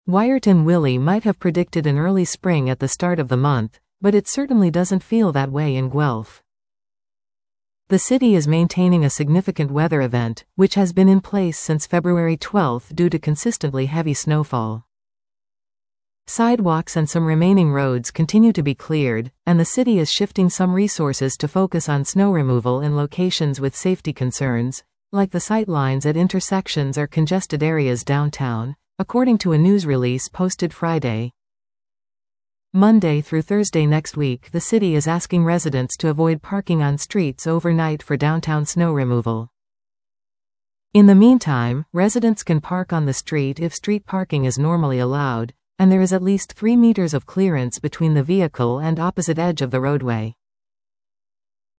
Wyerton Willie might have predicted an early spring at the start of the month, but it certainly doesn't feel that way in Guelph. The city is maintaining a significant weather event, which has been in place since February 12 due to consistently heavy snowfall. Sidewalks and some remaining roads continue to be cleared, and the city is shifting some resources to focus on snow removal in locations with safety concerns, like the sightlines at intersections or congested areas downtown, according to a news release posted Friday. Monday through Thursday next week, the city is asking residents to avoid parking on streets overnight for downtown snow removal. In the meantime, residents can park on the street if street parking is normally allowed, and there is at least 3 meters of clearance between the vehicle and opposite edge of the roadway.